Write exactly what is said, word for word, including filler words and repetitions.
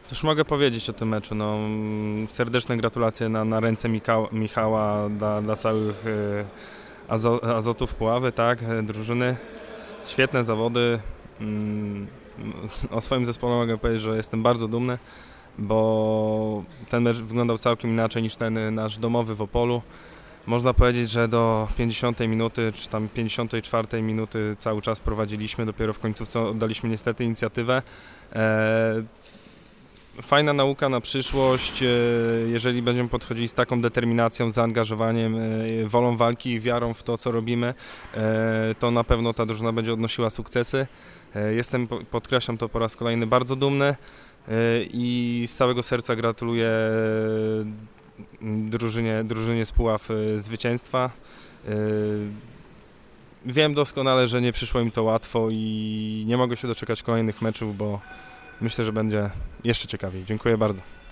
Cóż mogę powiedzieć o tym meczu? No, serdeczne gratulacje na, na ręce Michała, Michała dla, dla całych y, azo, Azotów Puławy, tak, drużyny. Świetne zawody. Mm, o swoim zespole mogę powiedzieć, że jestem bardzo dumny, bo ten mecz wyglądał całkiem inaczej niż ten nasz domowy w Opolu. Można powiedzieć, że do pięćdziesiątej minuty, czy tam pięćdziesiątej czwartej minuty cały czas prowadziliśmy, dopiero w końcówce oddaliśmy niestety inicjatywę. E, Fajna nauka na przyszłość, jeżeli będziemy podchodzili z taką determinacją, zaangażowaniem, wolą walki i wiarą w to, co robimy, to na pewno ta drużyna będzie odnosiła sukcesy. Jestem, podkreślam to po raz kolejny, bardzo dumny i z całego serca gratuluję drużynie, drużynie z Puław zwycięstwa. Wiem doskonale, że nie przyszło im to łatwo i nie mogę się doczekać kolejnych meczów, bo myślę, że będzie jeszcze ciekawiej. Dziękuję bardzo.